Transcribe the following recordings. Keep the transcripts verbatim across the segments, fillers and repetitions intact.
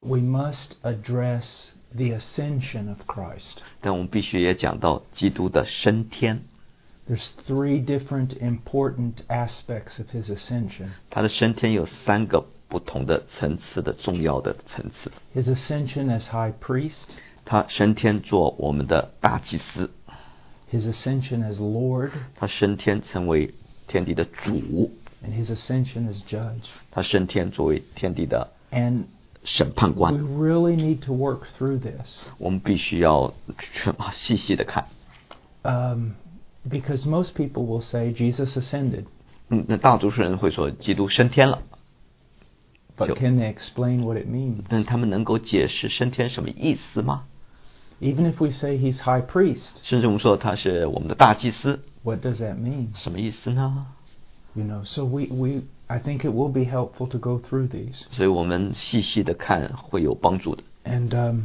we must address the ascension of Christ. 但我们必须也讲到基督的升天。 There's three different important aspects of his ascension. 他的升天有三个不同的层次的重要的层次。 His ascension as high priest. 他升天做我们的大祭司。 His ascension as Lord. 他升天成为天地的主。 And his ascension as judge. 他升天作为天地的 And 审判官。 we really need to work through this. 我们必须要细细的看。 Um, because most people will say Jesus ascended. 嗯，那大多数人会说基督升天了。 But can they explain what it means? 但他们能够解释升天什么意思吗？ Even if we say he's high priest. 甚至我们说他是我们的大祭司。 What does that mean? 什么意思呢？ You know, so we, we I think it will be helpful to go through these. 所以我们细细的看会有帮助的。 And um,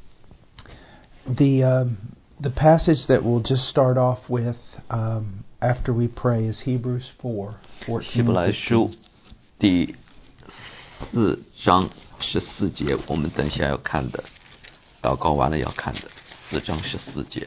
the um, the passage that we'll just start off with um, after we pray is Hebrews four, 希 fourteen 伯 and 来书 fifteen. 第四章十四节，我们等一下要看的，祷告完了要看的，四章十四节。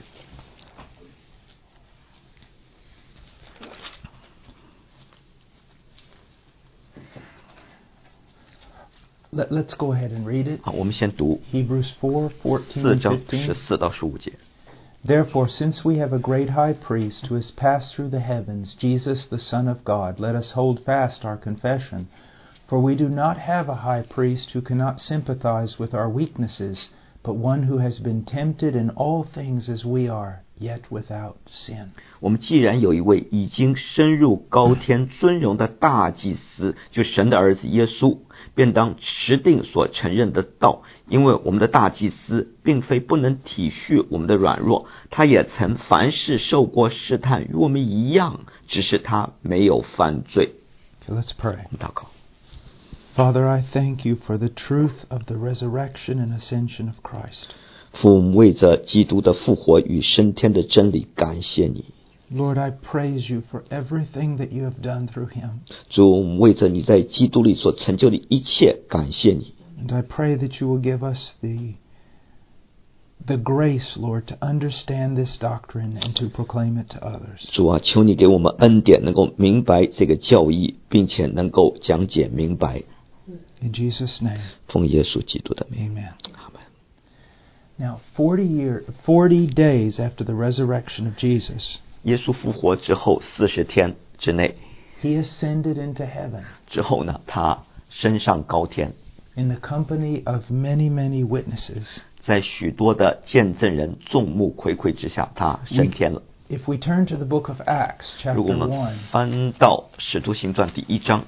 Let, let's go ahead and read it. 好，我们先读 Hebrews four, fourteen 四 and 章 fifteen. 十四到十五节。 Therefore, since we have a great high priest who has passed through the heavens, Jesus the Son of God, let us hold fast our confession. For we do not have a high priest who cannot sympathize with our weaknesses, but one who has been tempted in all things as we are, yet without sin. 我们既然有一位已经升入高天尊荣的大祭司，就神的儿子耶稣，便当持定所承认的道，因为我们的大祭司并非不能体恤我们的软弱，他也曾凡事受过试探，与我们一样，只是他没有犯罪。 Okay, let's pray. 我们祷告。 Father, I thank you for the truth of the resurrection and ascension of Christ. 父母为着基督的复活与升天的真理感谢你。 Lord, I praise you for everything that you have done through him. 主，我们为着你在基督里所成就的一切感谢你。 And I pray that you will give us the the grace, Lord, to understand this doctrine and to proclaim it to others. 主啊，求你给我们恩典，能够明白这个教义，并且能够讲解明白。 In Jesus' name, 奉耶稣基督的名， amen. 阿门。 Now, forty year, forty days after the resurrection of Jesus, 耶稣复活之后四十天之内， he ascended into heaven 之后呢，他升上高天， in the company of many, many witnesses. 在许多的见证人众目睽睽之下，他升天了。 If we turn to the book of Acts, 如果 chapter 我们 one, 翻到《使徒行传》第一章，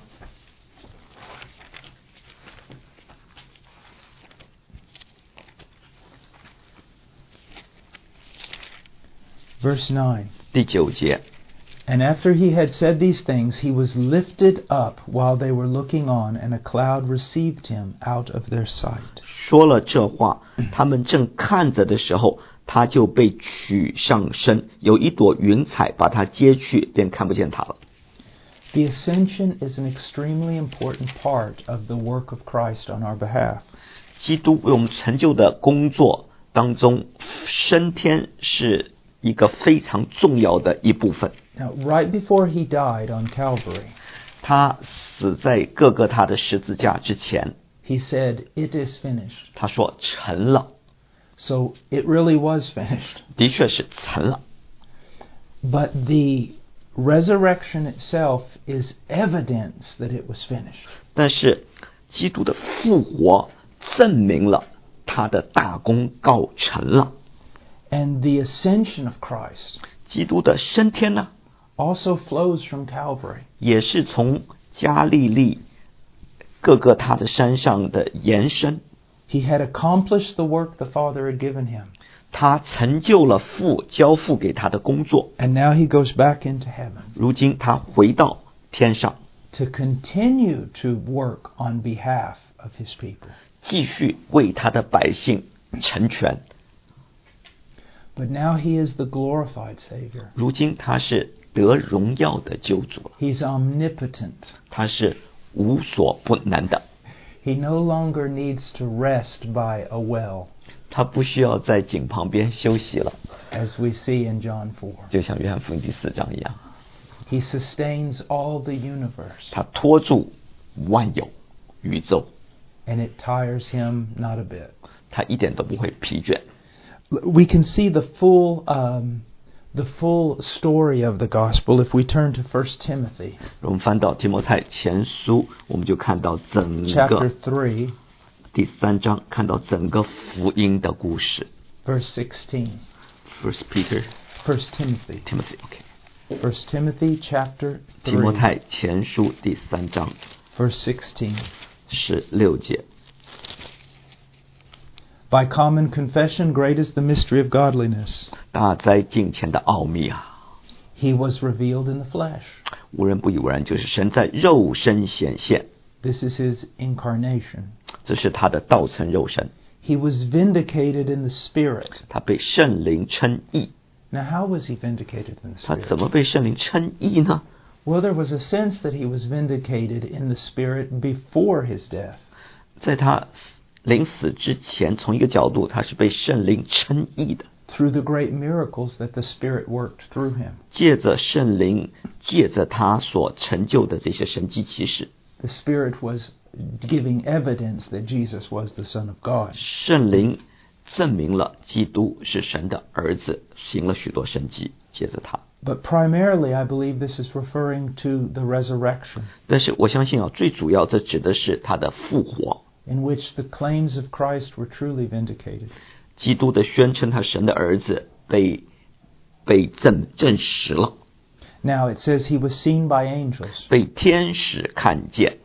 verse nine. 第九节， And after he had said these things, he was lifted up while they were looking on, and a cloud received him out of their sight. 说了这话，他们正看着的时候，他就被取上升，有一朵云彩把他接去，便看不见他了。 The ascension is an extremely important part of the work of Christ on our behalf. 基督为我们成就的工作当中，升天是一个非常重要的一部分。 Now, right before he died on Calvary, 他死在各个他的十字架之前， he said, "It is finished." 他说成了， So it really was finished. 的确是成了。 But the resurrection itself is evidence that it was finished. 但是基督的复活证明了他的大功告成了。 And the ascension of Christ 基督的升天呢， also flows from Calvary. 也是从加利利各个他的山上的延伸。 He had accomplished the work the Father had given him. 他成就了父交付给他的工作， And now he goes back into heaven 如今他回到天上， to continue to work on behalf of his people. 继续为他的百姓成全。 But now he is the glorified Savior. 如今他是得荣耀的救主了， He's omnipotent. 他是无所不能的， He no longer needs to rest by a well, 他不需要在井旁边休息了， as we see in John four. 就像约翰福音第四章一样， He sustains all the universe, 他托住万有宇宙， and it tires him not a bit. 他一点都不会疲倦。 We can see the full um, the full story of the gospel if we turn to First Timothy 我们翻到提摩太前书，我们就看到整 chapter 个 three, 第三章，看到整个福音的故事。 verse sixteen. First Peter First Timothy. Timothy OK First Timothy chapter 提摩 three, 太前书第三章 verse sixteen. 十六节。 By common confession, great is the mystery of godliness. 大哉敬虔的奥秘啊！ He was revealed in the flesh. 无人不以为然，就是神在肉身显现， This is his incarnation. 这是他的道成肉身。 He was vindicated in the Spirit. 他被圣灵称义。 Now, how was he vindicated in the 他 Spirit? 怎么被圣灵称义呢？ Well, there was a sense that he was vindicated in the Spirit before his death. 在他临死之前，从一个角度，他是被圣灵称义的。 Through the great miracles that the Spirit worked through him. 借着圣灵，借着他所成就的这些神迹奇事， The Spirit was giving evidence that Jesus was the Son of God. 圣灵证明了基督是神的儿子，行了许多神迹，借着他。 But primarily, I believe this is referring to the resurrection, 但是我相信啊，最主要这指的是他的复活。 in which the claims of Christ were truly vindicated. 基督的宣称，他神的儿子被被证证实了， Now, it says he was seen by angels. 被天使看见。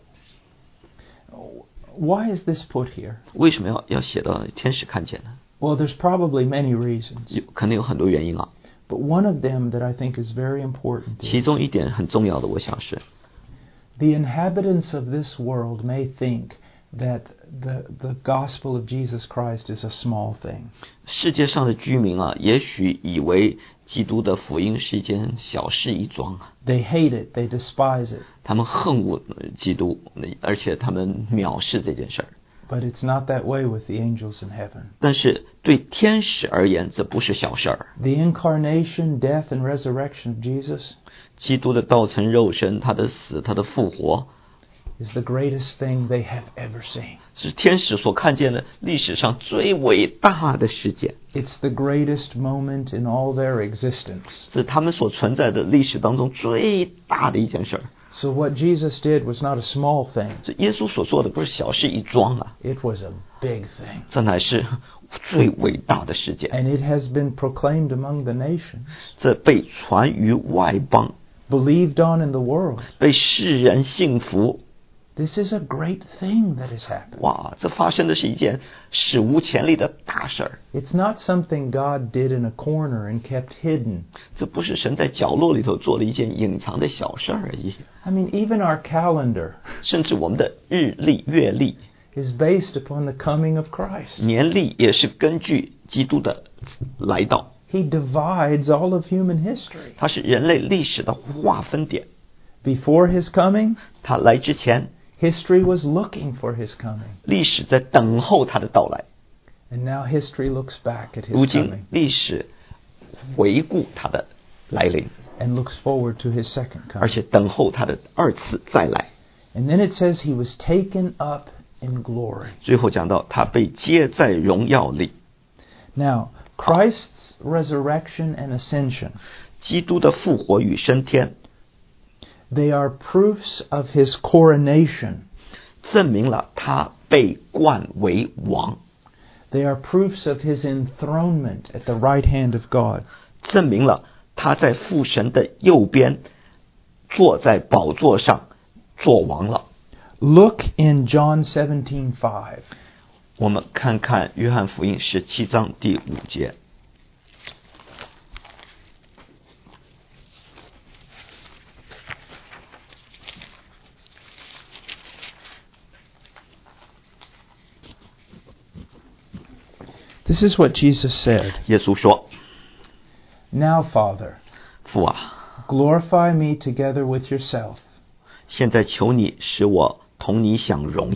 Why is this put here? 为什么要要写到天使看见呢？ Well, there's probably many reasons. 有可能有很多原因啊。 But one of them that I think is very important 其 is 中一点很重要的，我想是 the inhabitants of this world may think that the, the gospel of Jesus Christ is a small thing. 世界上的居民啊，也许以为基督的福音是一件小事一桩啊， They hate it, they despise it, 他们恨恶基督，而且他们藐视这件事儿。 but it's not that way with the angels in heaven. 但是对天使而言，这不是小事儿。 The incarnation, death, and resurrection of Jesus 基督的道成肉身，他的死，他的复活， is the greatest thing they have ever seen. 是天使所看见的历史上最伟大的事件， It's the greatest moment in all their existence. 是他们所存在的历史当中最大的一件事儿。 So what Jesus did was not a small thing. 这耶稣所做的不是小事一桩啊， It was a big thing. 这乃是最伟大的事件。 And it has been proclaimed among the nations, 这被传于外邦， believed on in the world. 被世人信服。 This is a great thing that has happened. 哇，这发生的是一件史无前例的大事儿。 It's not something God did in a corner and kept hidden. 这不是神在角落里头做了一件隐藏的小事儿而已。 I mean, even our calendar 甚至我们的日历、月历、 is based upon the coming of Christ. 年历也是根据基督的来到， He divides all of human history. 它是人类历史的划分点。 Before his coming, 他来之前， history was looking for his coming. 历史在等候他的到来。 And now history looks back at 如 his 今 coming 历史回顾他的来临， and looks forward to his second 而 coming. 且等候他的二次再来。 And then it says he was taken up in glory. 最后讲到他被接在荣耀里。 Now, Christ's resurrection and ascension, 基督的复活与升天， they are proofs of his coronation. 证明了他被冠为王， They are proofs of his enthronement at the right hand of God. 证明了他在父神的右边，坐在宝座上做王了。 Look in John seventeen five. 我们看看约翰福音十七章第五节。 This is what Jesus said. 耶稣说 Now, Father, 父啊， glorify me together with yourself, 现在求你使我同你享荣耀，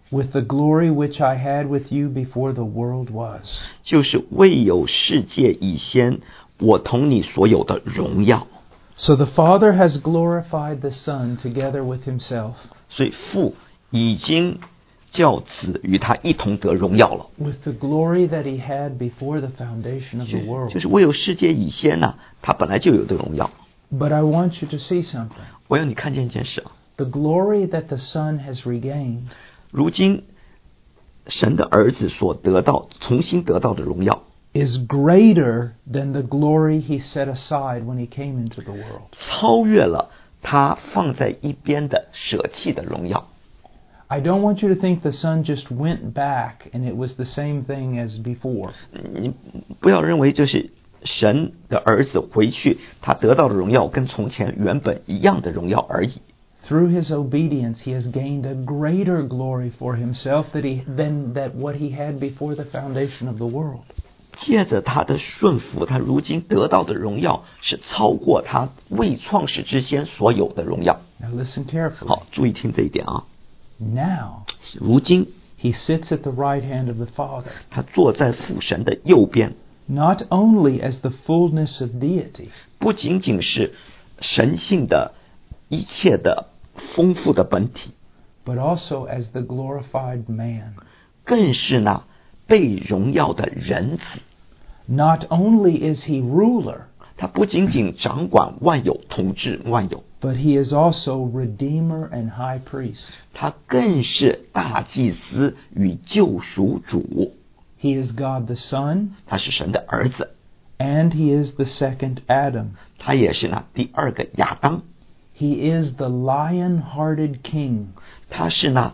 with the glory which I had with you before the world was. 就是未有世界以先，我同你所有的荣耀。 So the Father has glorified the Son together with himself. 所以父已经叫子与他一同得荣耀了。 With the glory that he had before the foundation of the world. 就是未有世界以先呢、啊，他本来就有的荣耀。 But I want you to see something. 我要你看见一件事啊。 The glory that the Son has regained. 如今神的儿子所得到、重新得到的荣耀 is greater than the glory he set aside when he came into the world. 超越了他放在一边的舍弃的荣耀。 I don't want you to think the Son just went back and it was the same thing as before. 你不要认为就是神的儿子回去，他得到的荣耀跟从前原本一样的荣耀而已。 Through his obedience, he has gained a greater glory for himself that he, than that what he had before the foundation of the world. 借着他的顺服，他如今得到的荣耀是超过他未创始之前所有的荣耀。 Now listen carefully. 好，注意听这一点啊。 Now, 如今 he sits at the right hand of the Father. 他坐在父神的右边。 Not only as the fullness of deity. 不仅仅是神性的一切的丰富的本体， but also as the glorified man. 更是那被荣耀的人子。 Not only is he ruler, 他不仅仅掌管万有，统治万有， but he is also redeemer and high priest. 他更是大祭司与救赎主。 He is God the Son, 他是神的儿子， and he is the second Adam. 他也是那第二个亚当。 He is the lion-hearted king. 他是那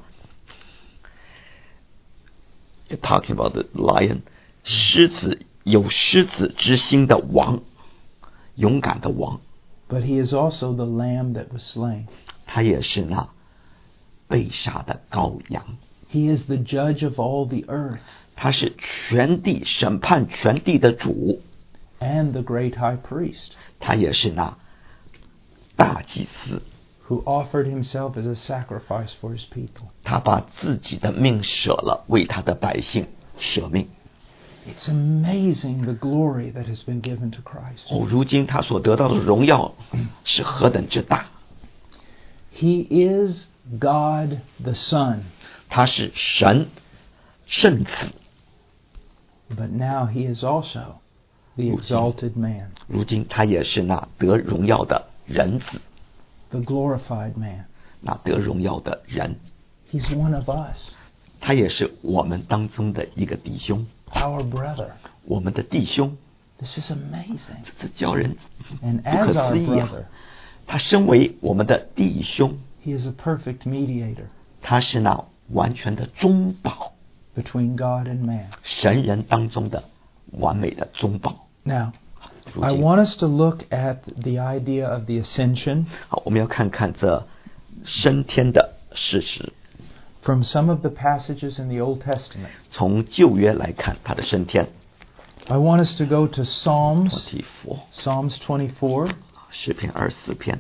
You're talking about the lion 狮子有狮子之心的王，勇敢的王。 But he is also the lamb that was slain. 他也是那被杀的羔羊。 He is the judge of all the earth. 他是全地审判全地的主， and the great high priest. 他也是那大祭司， who offered himself as a sacrifice for his people. 他把自己的命舍了，为他的百姓舍命。 It's amazing the glory that has been given to Christ. 哦，如今他所得到的荣耀是何等之大！ He is God the Son. 他是神圣子。 But now he is also the exalted man. 如今他也是那得荣耀的人子， The glorified man. 那得荣耀的人。 He's one of us. 他也是我们当中的一个弟兄， Our brother. 我们的弟兄。 This is amazing. 这叫人 And 不 as 可 our 思议啊！ brother, 他身为我们的弟兄， he is a perfect mediator 他是那完全的中保， between God and man. 神人当中的完美的中保。 Now, 如 I 今 want us to look at the idea of the ascension 好，我们要看看这升天的事实。 from some of the passages in the Old Testament. 从旧约来看他的升天。 I want us to go to Psalms, twenty-four Psalms twenty-four, 诗篇二十四篇。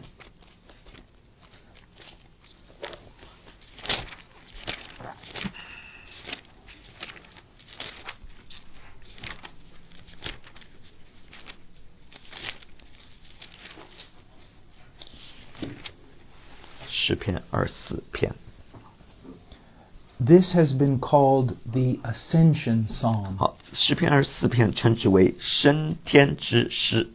诗篇二十四篇。 This has been called the Ascension Psalm. 好，诗篇二十四篇称之为升天之诗。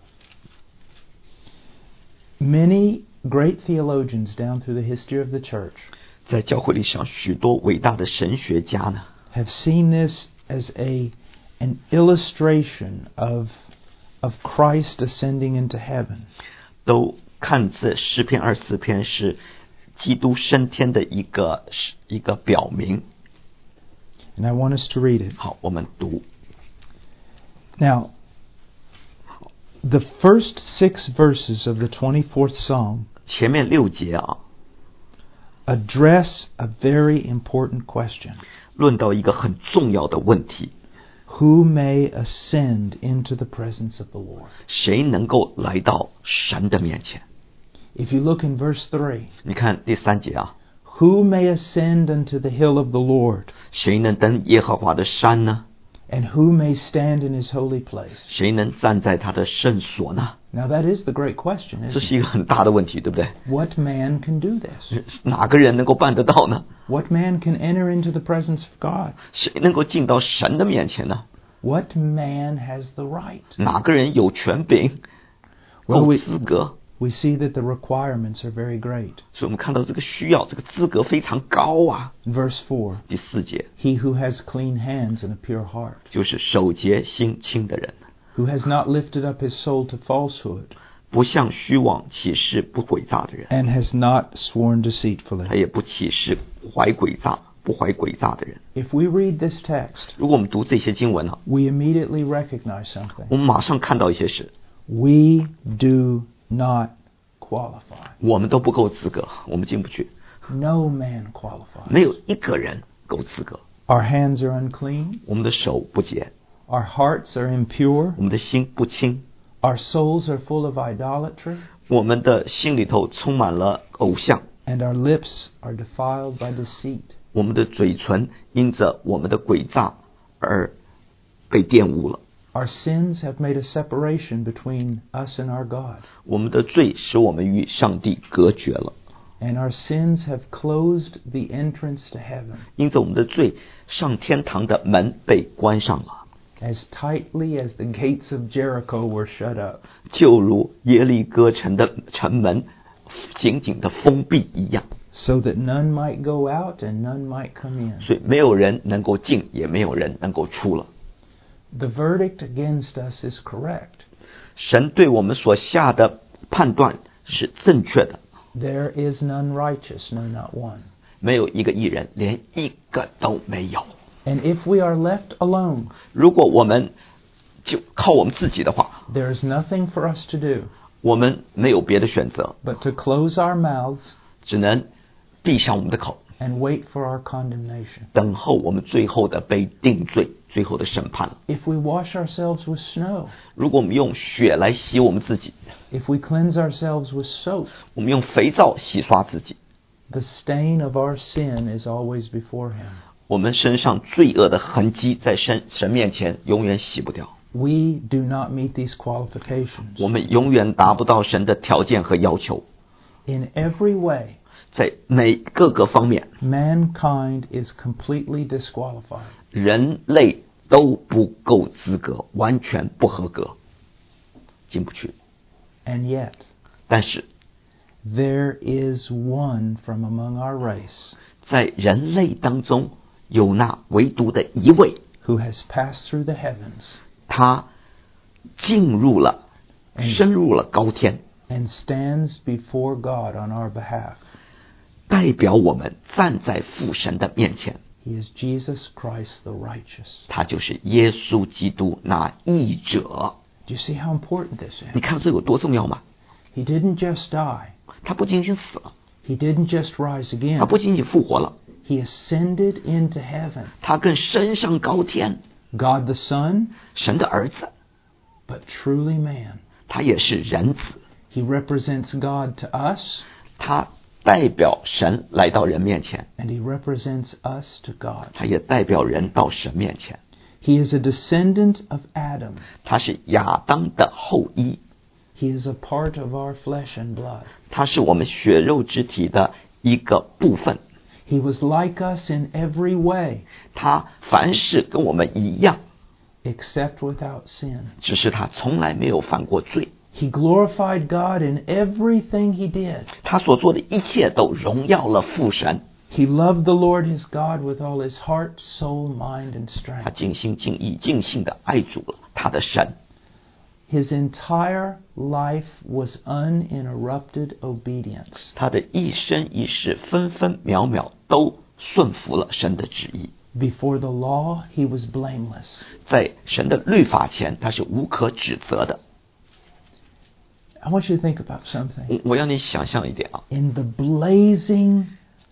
Many great theologians down through the history of the church 在教会历史上，许多伟大的神学家呢， have seen this as a an illustration of of Christ ascending into heaven. 都看这诗篇二十四篇是基督升天的一个一个表明。 And I want us to read it. 好，我们读。 Now, the first six verses of the twenty-fourth Psalm 前面六节啊， address a very important question. 论到一个很重要的问题： Who may ascend into the presence of the Lord? 谁能够来到神的面前？ If you look in verse three, 你看第三节啊， Who may ascend unto the hill of the Lord? 谁能登耶和华的山呢？ And who may stand in his holy place? 谁能站在他的圣所呢？ Now that is the great question, 这 isn't 是一个很大的问题，对不对？ it? What man can do this? 哪个人能够办得到呢？ What man can enter into the presence of God? 谁能够进到神的面前呢？ What man has the right? 哪个人有权柄、 Well, 够 we, 资格？ we see that the requirements are very great. 所以我们看到这个需要，这个资格非常高啊。 Verse four, 第四节 he who has clean hands and a pure heart, 就是手洁心清的人， who has not lifted up his soul to falsehood, 不向虚妄起誓不诡诈的人， and has not sworn 他 deceitfully. 也不起誓怀诡诈、不怀诡诈的人。 If we read this text, 如果我们读这些经文啊， we immediately recognize something. 我们马上看到一些事， We do not qualify. 我们都不够资格，我们进不去， No man qualifies. 没有一个人够资格。 Our hands are unclean. 我们的手不洁， Our hearts are impure. 我们的心不清， Our souls are full of idolatry. 我们的心里头充满了偶像， And our lips are defiled by deceit. 我们的嘴唇因着我们的诡诈而被玷污了。 Our sins have made a separation between us and our God. 我们的罪使我们与上帝隔绝了， And our sins have closed the entrance to heaven 因着我们的罪，上天堂的门被关上了， as tightly as the gates of Jericho were shut up. 就如耶利哥城的城门紧紧的封闭一样， So that none might go out and none might come in. 所以没有人能够进，也没有人能够出了。 The verdict against us is correct. 神对我们所下的判断是正确的， There is none righteous, no, not one. 没有一个艺人，连一个都没有。 And if we are left alone, 如果我们就靠我们自己的话， there is nothing for us to do 我们没有别的选择， but to close our mouths 只能闭上我们的口， and wait for our condemnation. 等候我们最后的被定罪，最后的审判了。 If we wash ourselves with snow, 如果我们用血来洗我们自己， if we cleanse ourselves with soap, 我们用肥皂洗刷自己， the stain of our sin is always before Him. 我们身上罪恶的痕迹在神神面前永远洗不掉， We do not meet these qualifications. 我们永远达不到神的条件和要求。 In every way, 在每各个方面， mankind is completely disqualified. 人类都不够资格，完全不合格，进不去。 And yet, 但是 there is one from among our race 在人类当中，有那唯独的一位， who has passed through the heavens 他进入了，深入了高天， and stands before God on our behalf. 代表我们站在父神的面前。 He is Jesus Christ the righteous. 他就是耶稣基督那义者。 Do you see how important this 你 is? 看这有多重要吗？ He didn't just die. 他不仅仅死了， He didn't just rise 他 again. 不仅仅复活了， He ascended into heaven. 他更升上高天。 God the Son, 神的儿子， but truly man. 他也是人子， He represents God to us, 他代表神来到人面前， and he represents us to God. 他也代表人到神面前。 He is a descendant of Adam. 他是亚当的后裔， He is a part of our flesh and blood. 他是我们血肉之体的一个部分。 He was like us in every way, 他凡事跟我们一样， except without sin. 只是他从来没有犯过罪。 He glorified God in everything he did. 他所做的一切都荣耀了父神。 He loved the Lord his God with all his heart, soul, mind, and 他 strength. 尽心尽意尽性的爱主了他的神。 His entire life was uninterrupted obedience. 他的一生一世分分秒秒都顺服了神的旨意。 Before the law, he was blameless. 在神的律法前，他是无可指责的。 I want you to think about something. 我我要你想象一点啊， In the blazing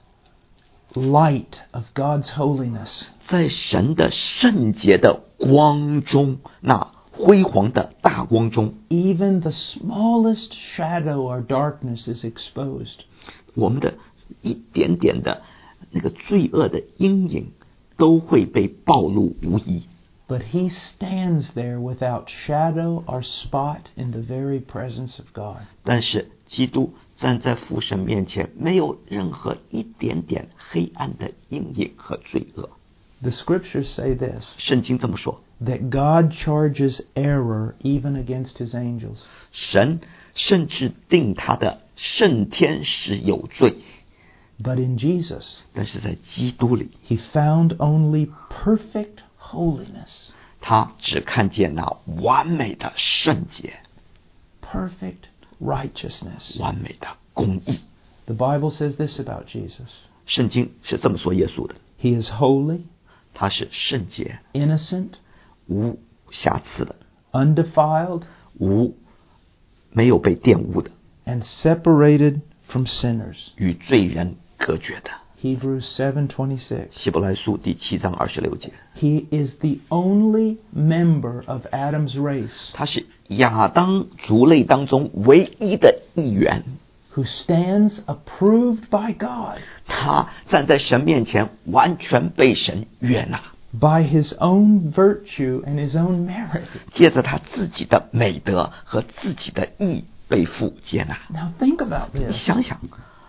light of God's holiness, 在神的圣洁的光中，那辉煌的大光中， even the smallest shadow or darkness is exposed. 我们的一点点的那个罪恶的阴影都会被暴露无遗。 But he stands there without shadow or spot in the very presence of God. 但是基督站在父神面前，没有任何一点点黑暗的阴影和罪恶。 The scriptures say this, 圣经这么说， that God charges error even against his angels. 神甚至定他的圣天使有罪。 But in Jesus, 但是在基督里， he found only perfect holiness. 他只看见那完美的圣洁， Perfect righteousness. 完美的公义。 The Bible says this about Jesus. 圣经是这么说耶稣的， He is holy, 他是圣洁、 innocent, 无瑕疵的、 undefiled, 无没有被玷污的， and separated from sinners. 与罪人隔绝的。 Hebrews seven twenty-six. 希伯来书第七章二十六节， He is the only member of Adam's race 他是亚当族类当中唯一的一员， who stands approved by God 他站在神面前完全被神悦纳， by his own virtue and his own merit. 借着他自己的美德和自己的义被父接纳。 Now think about 你 this. 想想，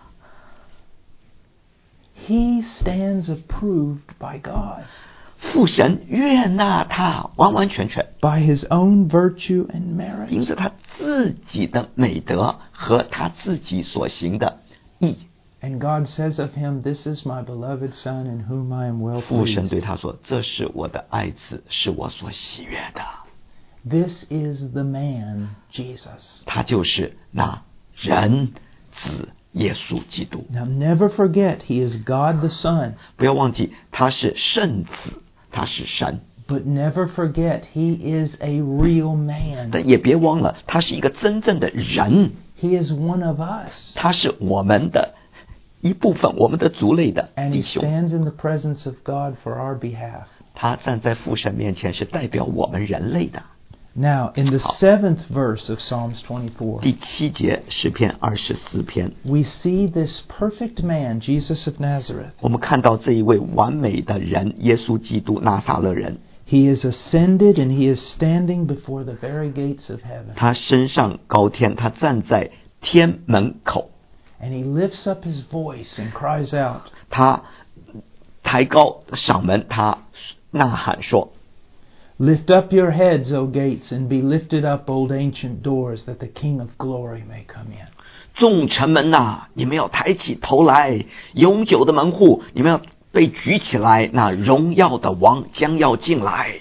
He stands approved by God 父神悦纳他完完全全， by his own virtue and merit. 凭着他自己的美德和他自己所行的义。 And God says of him, "This is my beloved Son in whom I am well 父神 pleased." 对他说：“这是我的爱子，是我所喜悦的。” This is the man, Jesus. 他就是那人子耶稣基督。 Now never forget, he is God the Son. 不要忘记，他是圣子，他是神。 But never forget, he is a real man. 但也别忘了，他是一个真正的人， He is one of us. 他是我们的一部分，我们的族类的 And 弟 he 兄。 stands in the presence of God for our behalf. 他站在父神面前，是代表我们人类的。 Now, in the How? seventh verse of Psalms twenty-four, 第七节诗篇二十四篇， we see this perfect man, Jesus of Nazareth. 我们看到这一位完美的人，耶稣基督拿撒勒人， He is ascended and he is standing before the very gates of heaven. 他升上高天，他站在天门口， And he lifts up his voice and cries out, 他抬高嗓门，他呐喊说： "Lift up your heads, O gates, and be lifted up, old ancient doors, that the King of glory may come in." 众城门呐、你们要抬起头来，永久的门户，你们要被举起来，那荣耀的王将要进来。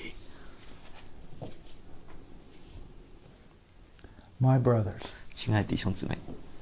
My brothers, 亲爱的弟兄姊妹，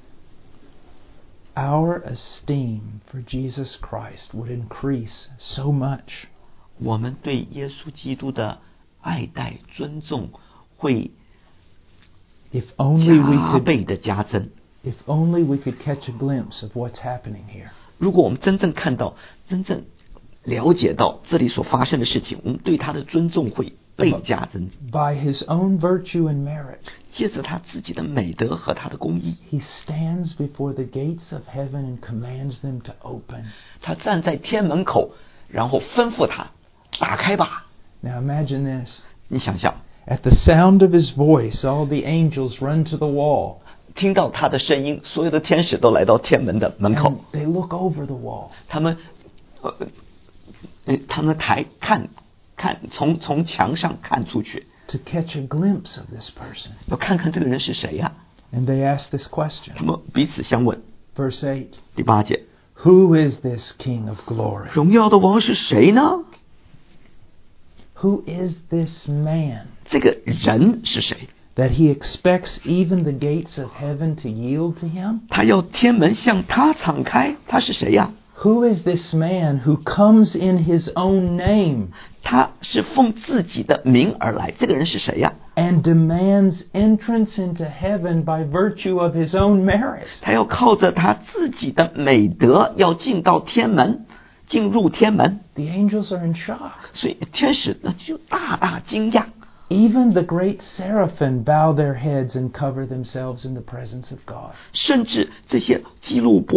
our esteem for Jesus Christ would increase so much 我们对耶稣基督的爱戴尊重会 if only we 加 could 倍的加增。 if only we could catch a glimpse of what's happening here. 如果我们真正看到、真正了解到这里所发生的事情，我们对他的尊重会倍加增。 By his own virtue and merit, 借着他自己的美德和他的公义， he stands before the gates of heaven and commands them to open. 他站在天门口，然后吩咐他打开吧。 Now imagine this. 你想想， At the sound of his voice, all the angels run to the wall 听到他的声音，所有的天使都来到天门的门口 and，they look over the wall. 他们呃呃，他们抬看看从从墙上看出去， to catch a glimpse of this person. 要看看这个人是谁呀、 And they ask this question. 他们彼此相问。 Verse eight. 第八节， Who is this King of glory? 荣耀的王是谁呢？ Who is this man 这个人是谁？ that he expects even the gates of heaven to yield to him? 他要天门向他敞开，他是谁呀、 Who is this man who comes in his own name 他是奉自己的名而来，这个人是谁呀、 and demands entrance into heaven by virtue of his own merit? 他要靠着他自己的美德，要进到天门，进入天门。 The angels are in shock. 所以天使那就大大惊讶， Even the great seraphim bow their heads and cover themselves in the presence of God. 甚至这些基路伯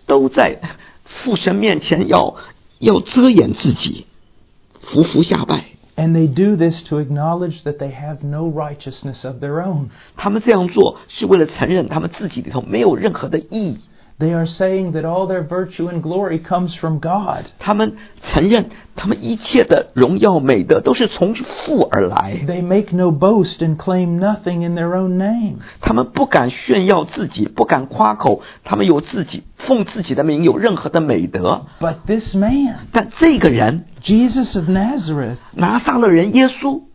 都在父神面前要要遮掩自己，匍匐下拜。 And they do this to acknowledge that they have no righteousness of their own. 他们这样做是为了承认他们自己里头没有任何的义义。 They are saying that all their virtue and glory comes from God. 他们承认他们一切的荣耀美德都是从父而来。 They make no boast and claim nothing in their own name. 他们不敢炫耀自己，不敢夸口，他们有自己奉自己的名有任何的美德。 But this man, 但这个人 Jesus of Nazareth, 拿撒勒人耶稣，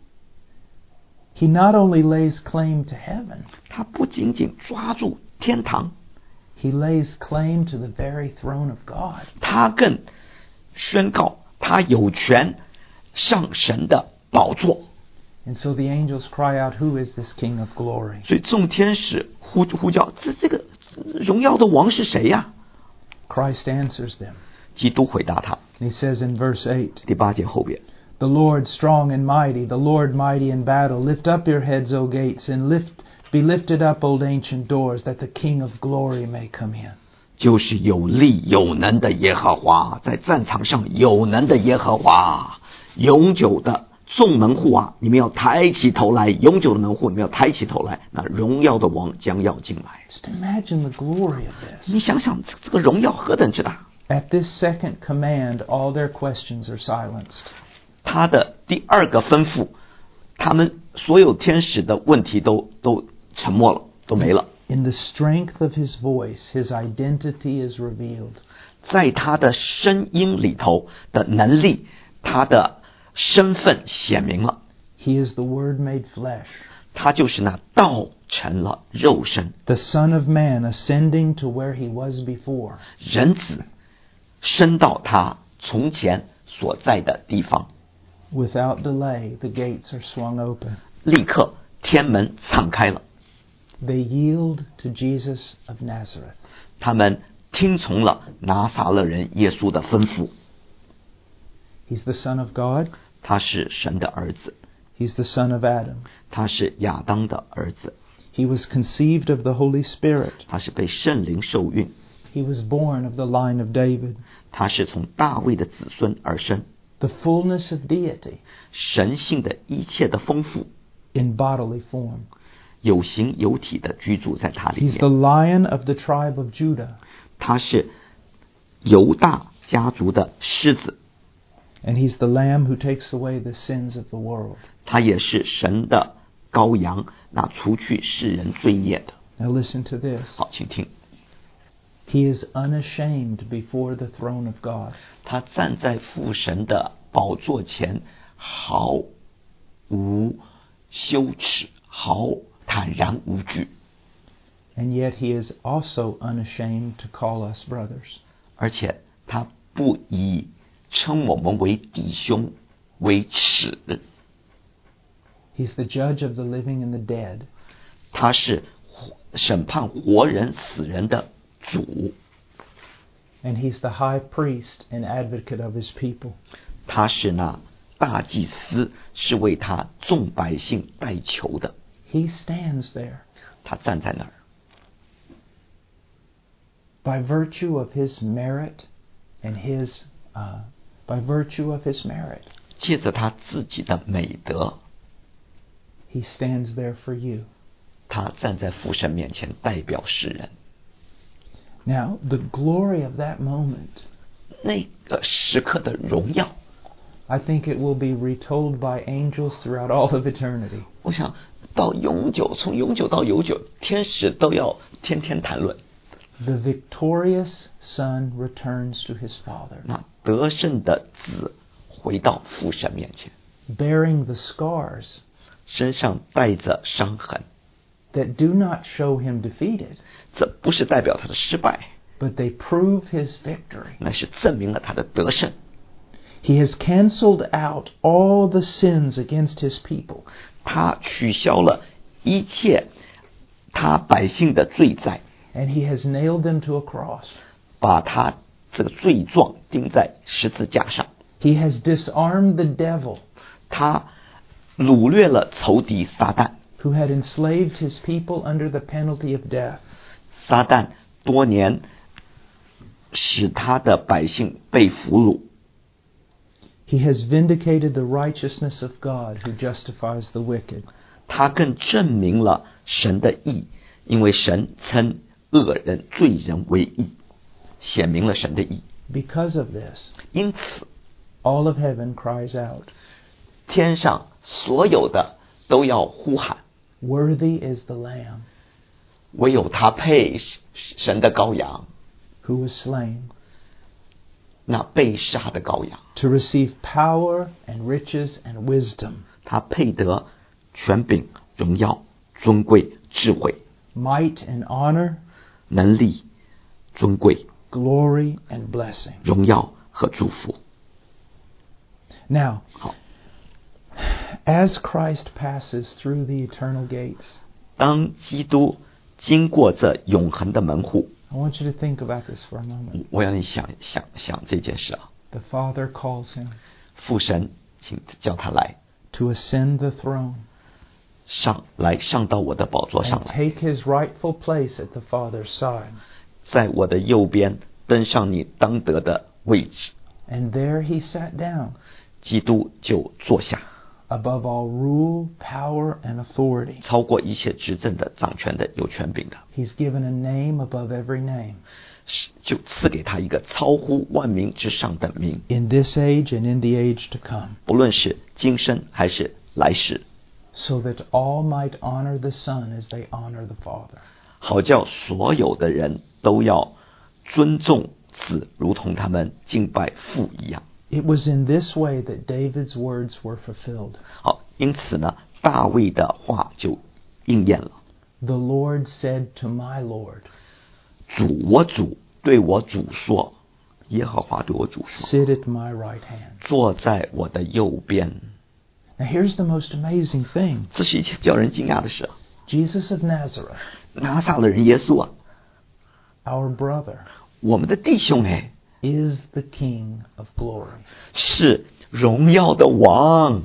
he not only lays claim to heaven, 他不仅仅抓住天堂， he lays claim to the very throne of God. 他更宣告他有权上神的宝座。 And so the angels cry out, "Who is this King of glory?" 所以众天使呼呼叫，这这个荣耀的王是谁呀、 啊、Christ answers them. 基督回答他。 He says in verse eight, 第八节后边 "The Lord strong and mighty, the Lord mighty in battle. Lift up your heads, O gates, and lift be lifted up, old ancient doors, that the King of glory may come in." 就是有力有能的耶和华，在战场上有能的耶和华，永久的众门户啊，你们要抬起头来，永久的门户，你们要抬起头来，那荣耀的王将要进来。 Just imagine the glory of this. 你想想，这个荣耀何等之大！ At this second command, all their questions are silenced. 他的第二个吩咐，他们所有天使的问题都都沉默了，都没了。 In the strength of his voice, his identity is revealed. 在他的声音里头的能力，他的身份显明了。 He is the Word made flesh. 他就是那道成了肉身， The Son of Man ascending to where he was before. 人子升到他从前所在的地方。 Without delay, the gates are swung open. 立刻天门敞开了， They yield to Jesus of Nazareth. 他们听从了拿撒勒人耶稣的吩咐。 He's the Son of God. 他是神的儿子， He's the son of Adam. 他是亚当的儿子， He was conceived of the Holy Spirit. 他是被圣灵受孕， He was born of the line of David. 他是从大卫的子孙而生。 The fullness of deity 神性的一切的丰富， in bodily form. 有形有体的居住在他里 He's the 面。 Lion of the tribe of Judah. 他是犹大家族的狮子， And he's the Lamb who takes away the sins of the world. 他也是神的羔羊，那除去世人罪孽的。 Now listen to this. 好，请听， He is unashamed before the throne of God. 他站在父神的宝座前，毫无羞耻，毫坦然无惧。 And yet he is also unashamed to call us brothers. 而且他不以称我们为弟兄为耻。 He's the judge of the living and the dead. 他是审判活人死人的主， And he's the high priest and advocate of his people. 他是那大祭司，是为他众百姓代求的。 He stands there. 他站在那儿， By virtue of his merit and his, uh, by virtue of his merit, 借着他自己的美德， he stands there for you. 他站在父神面前代表世人。 Now, the glory of that moment, 那个时刻的荣耀， I think it will be retold by angels throughout all of eternity. 我想到永久，从永久到永久，天使都要天天谈论。 The victorious son returns to his father, 那得胜的子回到父神面前， bearing the scars 身上带着伤痕， that do not show him defeated, 这不是代表他的失败， but they prove his victory. 那是证明了他的得胜。 He has canceled out all the sins against his people. 他取消了一切他百姓的罪债， And he has nailed them to a cross. 把他这个罪状钉在十字架上。 He has disarmed the devil, 他掳掠了仇敌撒旦， who had enslaved his people under the penalty of death. 撒旦多年使他的百姓被俘虏。 He has vindicated the righteousness of God who justifies the wicked. 他更证明了神的义，因为神称恶人罪人为义，显明了神的义。 Because of this, 因此 all of heaven cries out, 天上所有的都要呼喊， Worthy is the Lamb 唯有他配神的羔羊， who was slain, 那被杀的羔羊， to receive power and riches and wisdom, 他配得权柄、荣耀、尊贵、智慧、 might and honor, 能力、尊贵、 glory and blessing. 荣耀和祝福。 Now, 好， as Christ passes through the eternal gates, 当基督经过这永恒的门户， I want you to think about this for a moment. 我要你想想想这件事啊。 The Father calls him 父神，请叫他来， to ascend the throne 上来上到我的宝座上 and 来， take his rightful place at the Father's side. 在我的右边登上你当得的位置。 And there he sat down, 基督就坐下， above all rule, power, and authority. 超过一切执政的、掌权的、有权柄的， He's given a name above every name. 就赐给他一个超乎万民之上的名， In this age and in the age to come, 不论是今生还是来世， so that all might honor the Son as they honor the Father. 好叫所有的人都要尊重子，如同他们敬拜父一样。 It was in this way that David's words were fulfilled. 好，因此呢，大卫的话就应验了。 The Lord said to my Lord, 主，我主对我主说，耶和华对我主说， sit at my right hand. 坐在我的右边。 Now here's the most amazing thing. 这是一件叫人惊讶的事啊！ Jesus of Nazareth, 拿撒勒人耶稣啊， our brother, 我们的弟兄哎， is the King of glory. 是荣耀的王。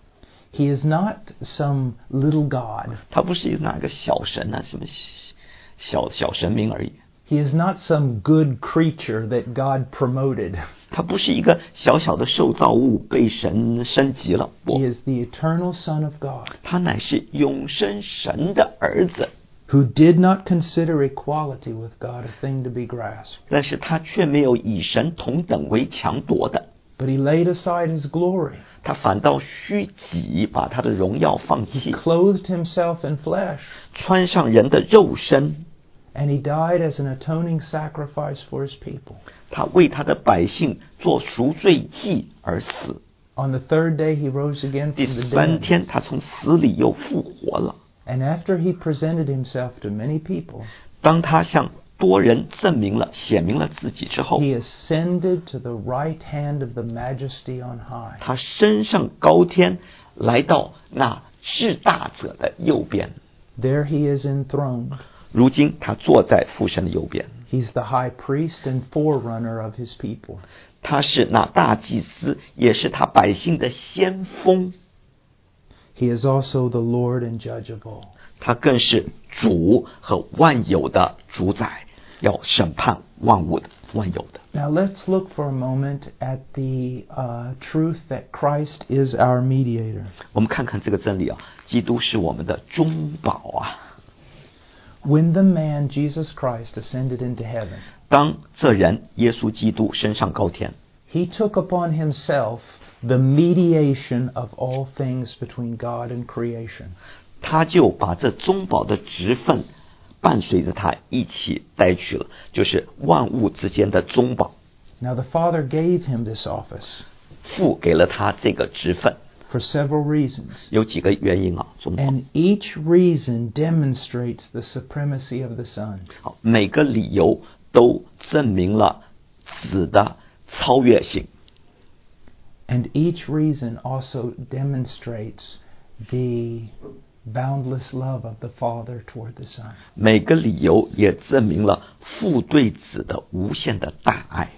He is not some little god. 他不是哪个小神啊，什么小小神明而已。 He is not some good creature that God promoted. 他不是一个小小的受造物被神升级了， He 不， is the eternal Son of God, 他乃是永生神的儿子。 who did not consider equality with God a thing to be grasped, 但是他却没有以神同等为强夺的， but he laid aside his glory. 他反倒虚己，把他的荣耀放 He 弃， clothed himself in flesh, 穿上人的肉身， and he died as an atoning sacrifice for his people. 他为他的百姓做赎罪祭而死。 On the third day he rose again 第 from the 三 dead, 天，他从死里又复活了。 and after he presented himself to many people, 当他向多人证明了、显明了自己之后， he ascended to the right hand of the Majesty on high. 他升上高天，来到那至大者的右边。 There he is enthroned. 如今他坐在父神的右边， He's the high priest and forerunner of his people. 他是那大祭司，也是他百姓的先锋。 He is also the Lord and judge of all. 他更是主和万有的主宰，要审判万物的万有的。 Now let's look for a moment at the uh, truth that Christ is our mediator. 我们看看这个真理啊，基督是我们的中保啊。 When the man Jesus Christ ascended into heaven, 当这人耶稣基督升上高天， he took upon himself the mediation of all things between God and creation. 他就把这中保的职分伴随着他一起带去了，就是万物之间的中保。 Now the Father gave him this office 父给了他这个职分， for several reasons. 有几个原因啊，中保。 And each reason demonstrates the supremacy of the Son. 好，每个理由都证明了子的超越性。 And each reason also demonstrates the boundless love of the Father toward the Son. 每个理由也证明了父对子的无限的大爱。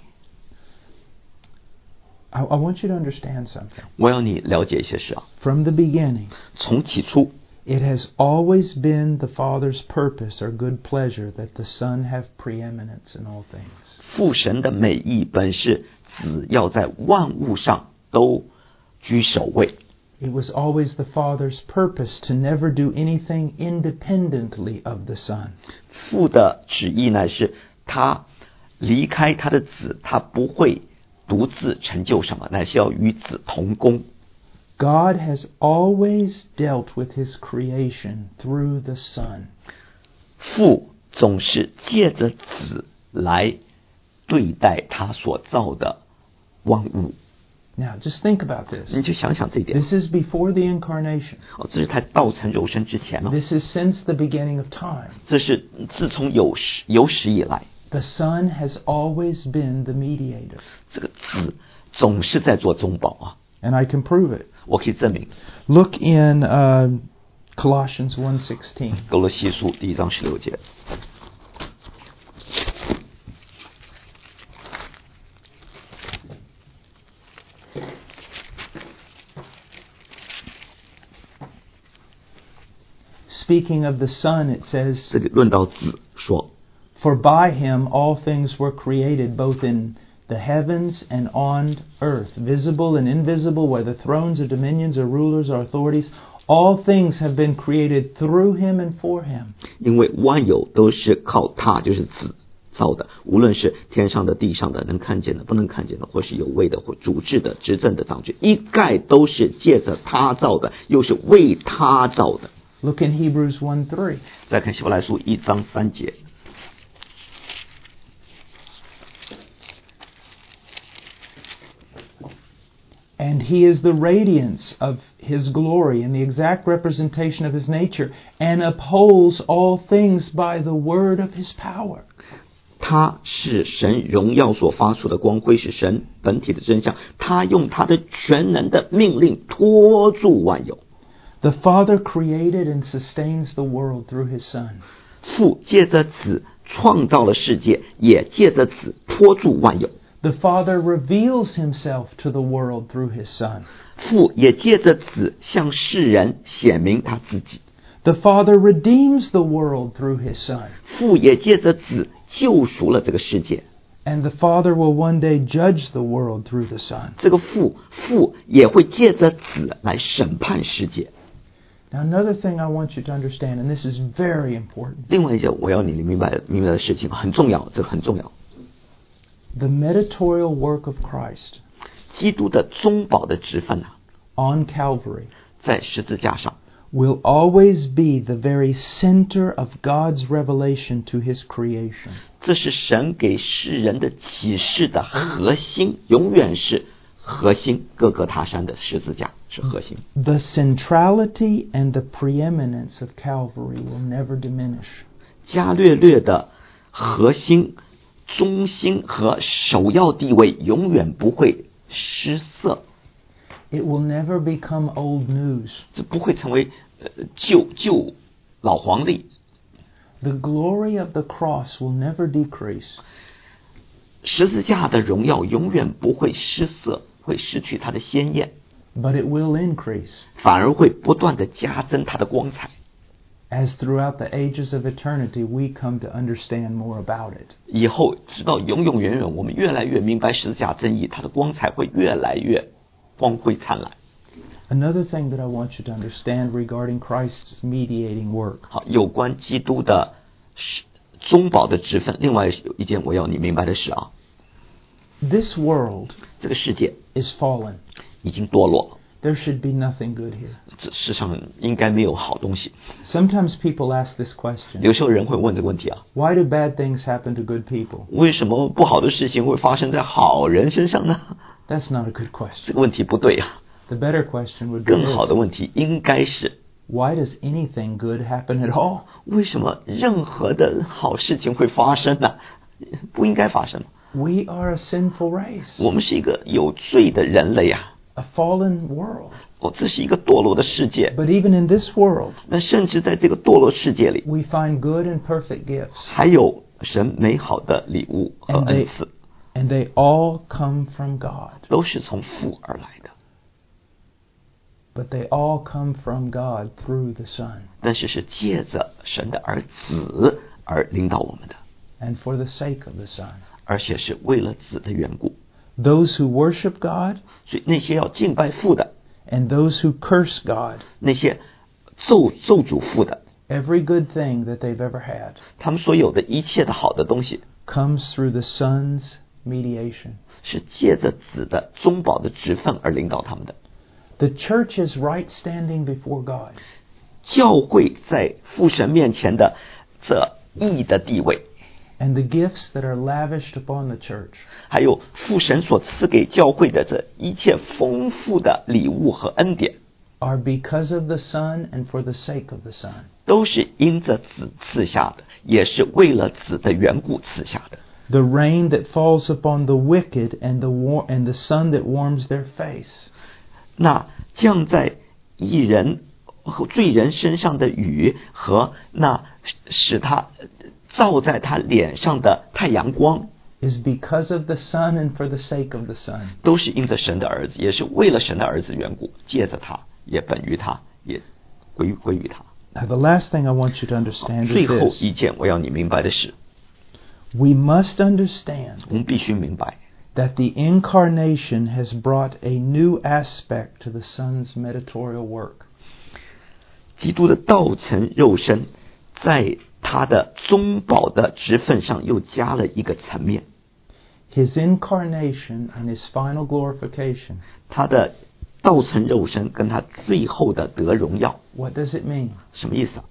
I, I want you to understand something. 我要你了解一些事啊， From the beginning, 从起初， It has always been the Father's purpose or good pleasure that the Son have preeminence in all things. 父神的美意本是子要在万物上都居首位。 It was always the Father's purpose to never do anything independently of the Son. 父的旨意乃是他离开他的子，他不会独自成就什么，乃是要与子同工。 God has always dealt with His creation through the Son. 父总是借着子来对待他所造的万物。 Now, just think about this. 你就想想这一点。 This is before the incarnation. 哦，这是他道成肉身之前哦。 This is since the beginning of time. 这是自从有始有始以来， The Son has always been the mediator. 这个子总是在做中保啊。 And I can prove it. 我可以证明。 Look in uh, Colossians one sixteen. 歌罗西书第一章十六节。 Speaking of the Son, it says, 这里论到子说， For by Him all things were created, both in the heavens and on earth, visible and invisible, whether thrones or dominions or rulers or authorities, all things have been created through Him and for Him. 因为万有都是靠他，就是子造的，无论是天上的、地上的，能看见的、不能看见的，或是有位的、或主治的、执政的、掌权，一概都是借着他造的，又是为他造的。 Look in Hebrews one three. 再看希伯来书一章三节。 And He is the radiance of His glory and the exact representation of His nature, and upholds all things by the word of His power. 他是神荣耀所发出的光辉，是神本体的真相。他用他的全能的命令托住万有。 The Father created and sustains the world through His Son. 父借着子创造了世界，也借着子托住万有。 The Father reveals Himself to the world through His Son. 父也借着子向世人显明他自己。 The Father redeems the world through His Son. 父也借着子救赎了这个世界。 And the Father will one day judge the world through the Son. 这个父父也会借着子来审判世界。 Now, another thing I want you to understand, and this is very important. 另外一件我要你明白明白的事情很重要，这个很重要。 The mediatorial work of Christ 基督的中保的职分啊， on Calvary 在十字架上 will always be the very center of God's revelation to His creation. 这是神给世人的启示的核心，永远是核心。各个他山的十字架是核心。 The centrality and the preeminence of Calvary will never diminish. 伽略略的核心、中心和首要地位永远不会失色。 It will never become old news. 这不会成为呃旧旧老黄历。 The glory of the cross will never decrease. 十字架的荣耀永远不会失色，会失去它的鲜艳， But it will increase. 反而会不断的加增它的光彩。 As throughout the ages of eternity we come to understand more about it. 以后直到永永远远，我们越来越明白十字架真义，它的光彩会越来越光辉灿烂。 Another thing that I want you to understand regarding Christ's mediating work. 好，有关基督的中保的职分，另外有一件我要你明白的事啊， This world 这个世界 is fallen. 已经堕落， There should be nothing good here. 这世上应该没有好东西。 Sometimes people ask this question. 有时候人会问这个问题啊， Why do bad things happen to good people? 为什么不好的事情会发生在好人身上呢？ That's not a good 这 question. 个问题不对啊。 The better question would be 更好的 this. 问题应该是， Why does anything good happen at all? 为什么任何的好事情会发生呢？不应该发生。 We are a sinful race. 我们是一个有罪的人类啊， A fallen world. 哦，这是一个堕落的世界。 But even in this world, 那甚至在这个堕落世界里， we find good and perfect gifts. 还有神美好的礼物和 And 恩 they, 赐， and they all come from God. 都是从父而来的。 But they all come from God through the Son. 但是是借着神的儿子而领导我们的， And for the sake of the Son. 而且是为了子的缘故。 Those who worship God 所以那些要敬拜父的， and those who curse God, 那些咒咒诅父的， every good thing that they've ever had 他们所有的一切的好的东西， comes through the Son's mediation. 是借着子的中保的职分而领导他们的。 The church is right standing before God. 教会在父神面前的这义的地位， And the gifts that are lavished upon the church 还有父神所赐给教会的这一切丰富的礼物和恩典， are because of the Son and for the sake of the Son. 都是因着子赐下的，也是为了子的缘故赐下的。 The rain that falls upon the wicked and the war- and the sun that warms their face. 那降在义人和罪人身上的雨，和那使他照在他脸上的太阳光， Is because of the Son and for the sake of the Son. 都是因着神的儿子，也是为了神的儿子缘故，借着他，也本于他，也归归于他。 Now, the last thing I want you to understand 最 is 后 this. 一件我要你明白的是， We must understand 我们必须明白， that the incarnation has brought a new aspect to the Son's mediatorial work. 基督的道成肉身，在他的中保的职分上又加了一个层面。 His incarnation and his final glorification. 他的道成肉身跟他最后的得荣耀， What does it mean? 什么意思啊？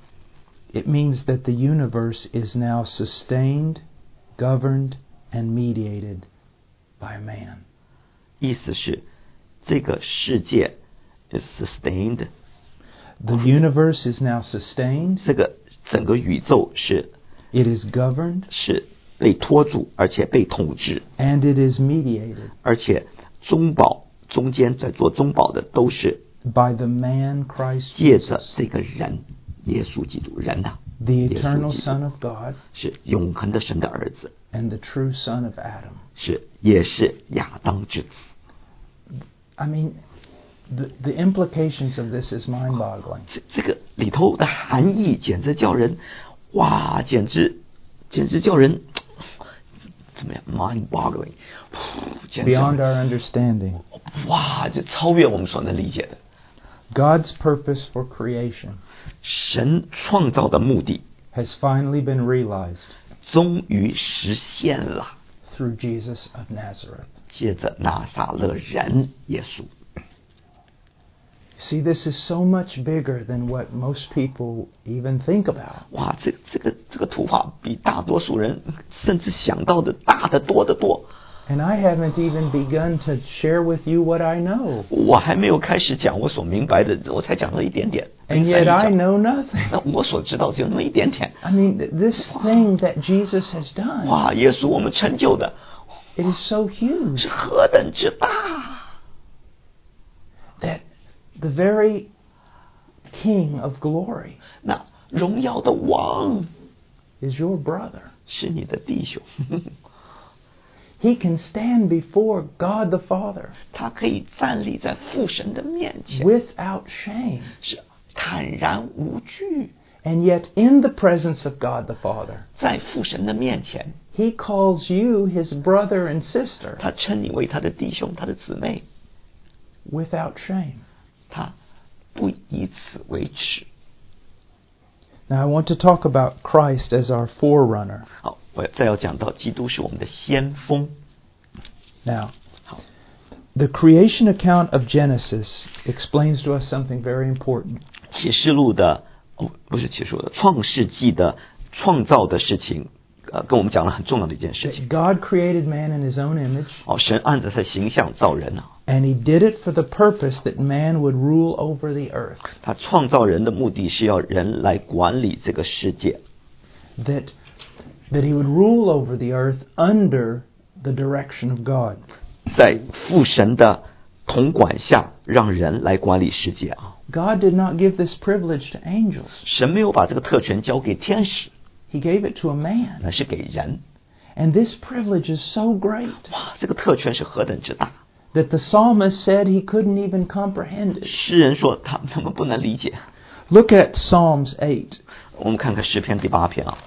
It means that the universe is now sustained, governed, and mediated by man. 意思是这个世界 is sustained， The universe is now sustained, 这个整个宇宙是 it is governed, 是被托住，而且被统治， and it is mediated 而且中保中间在做中保的都是 by the man Christ 借着 Jesus, 这个人耶稣基督人呐、 the 耶稣 eternal 基督 Son of God 是永恒的神的儿子， and the true Son of Adam. 是也是亚当之子。 I mean, the, the implications of this is mind-boggling. 这这个里头的含义简直叫人哇，简直简直叫人怎么样 mind-boggling， 简直 Beyond our understanding. 哇，这超越我们所能理解的。 God's purpose for creation 神创造的目的 has finally been realized 终于实现了， through Jesus of Nazareth. 借着拿撒勒人耶稣。 See, this is so much bigger than what most people even think about. 哇，这这个这个图画比大多数人甚至想到的大得多得多。 And I haven't even begun to share with you what I know. 我还没有开始讲我所明白的，我才讲了一点点。 And yet I know nothing. 那我所知道只有那么一点点。 I mean, th- this thing that Jesus has done, 哇，耶稣我们成就的 it is so huge 是何等之大！ that the very King of glory 那荣耀的王 is your brother. 是你的弟兄， He can stand before God the Father 他可以站立在父神的面前， without shame. 是坦然无惧， And yet in the presence of God the Father, 在父神的面前， He calls you His brother and sister 他称你为他的弟兄，他的姊妹， without shame. 他不以此为耻。 Now I want to talk about Christ as our forerunner. 好，我再要讲到基督是我们的先锋。 Now, 好， the creation account of Genesis explains to us something very important. 启示录的哦，不是启示录的，创世纪的创造的事情，呃，跟我们讲了很重要的一件事 That 情。 God created man in His own image, 哦，神按着他的形象造人啊， and He did it for the purpose that man would rule over the earth. 他创造人的目的是要人来管理这个世界， That that He would rule over the earth under the direction of God. 在父神的统管下，让人来管理世界啊。 God did not give this privilege to angels. 神没有把这个特权交给天使， He gave it to a man. 那是给人。 And this privilege is so great 哇，这个特权是何等之大！ that the psalmist said he couldn't even comprehend it. 诗人说他他们不能理解。 Look at Psalms eight. 我们看看诗篇第八篇啊。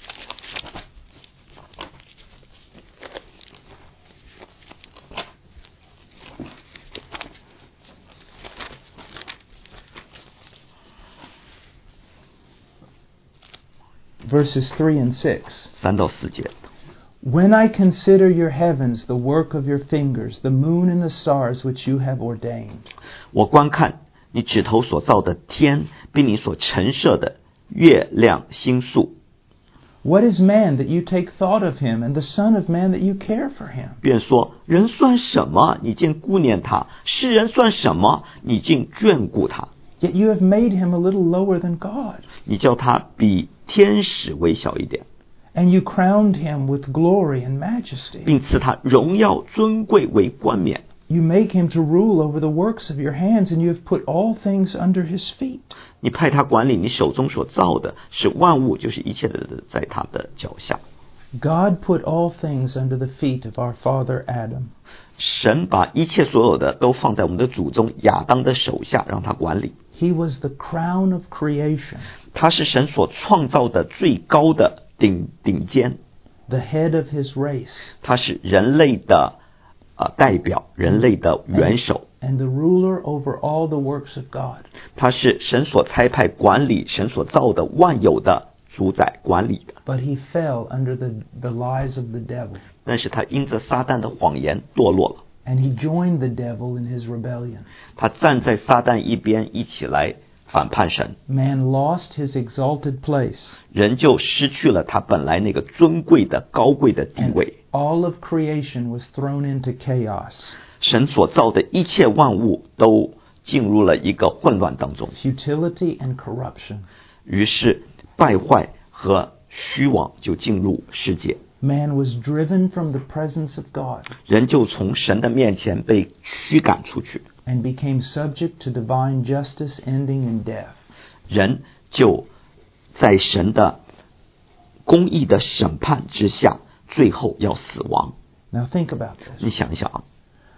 Verses three and six. 三到四节。 When I consider your heavens, the work of your fingers, the moon and the stars which you have ordained. 我观看你指头所造的天，并你所陈设的月亮星宿。 What is man that you take thought of him, and the son of man that you care for him? 便说人算什么，你竟顾念他；世人算什么，你竟眷顾他。 Yet you have made him a little lower than God. 你叫他比天使微小一点， And you crowned him with glory and majesty. 并赐他荣耀尊贵为冠冕。 You make him to rule over the works of your hands, and you have put all things under his feet. 你派他管理你手中所造的，使万物就是一切的在他的脚下。 God put all things under the feet of our father Adam. 神把一切所有的都放在我们的祖宗亚当的手下，让他管理。 He was the crown of creation, 他是神所创造的最高的顶顶尖， the head of his race, 他是人类的呃代表，人类的元首， and the ruler over all the works of God. 他是神所差派管理神所造的万有的主宰管理的。 But he fell under the, the lies of the devil, 但是他因着撒旦的谎言堕落了， and he joined the devil in his rebellion. 他站在撒旦一边，一起来反叛神， Man lost his exalted place, 人就失去了他本来那个尊贵的高贵的地 and 位。 all of creation was thrown into chaos, 神所造的一切万物都进入了一个混乱当中， futility and corruption. 于是败坏和虚妄就进入世界， Man was driven from the presence of God 人就从神的面前被驱赶出去， and became subject to divine justice ending in death. 人就在神的公义的审判之下，最后要死亡。 Now think about this. 你想一想啊，